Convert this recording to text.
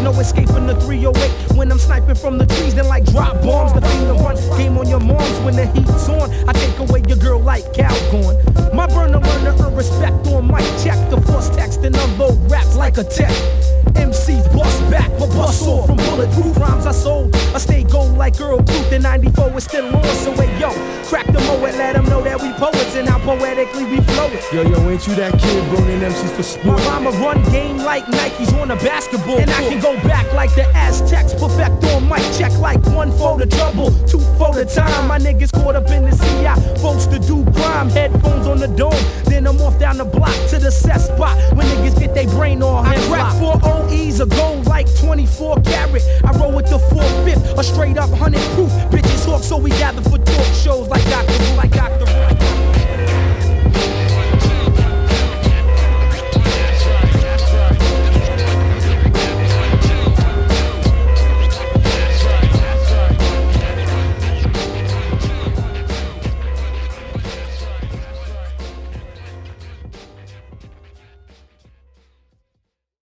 no escaping the 308. When I'm sniping from the trees, then like drop bombs. The finger run game on your moms when the heat's on. I take away your girl like Calgon. My burner learner earn respect on mic check. The force text and unload raps like a tech. MCs bust back, but bust off from bulletproof rhymes I sold. I stay gold like Earl Booth. The 94 is still on, so hey yo, crack the moet, let them know that we poets and how poetically we flow it. Yo, ain't you that kid running MCs for sport? My rhyme a run game like Nikes on a basketball and court. I can go back like the Aztecs, perfect on mic check like 1 for the trouble, 2 for the time. My niggas caught up in the CI, folks to do crime. Headphones on the dome, then I'm off down the block to the set spot when niggas get their brain all I crack 4 OEs a gold like 24 karat. I roll with the 4/5, a straight up 100 proof. Bitches hawk, so we gather for talk shows like Dr.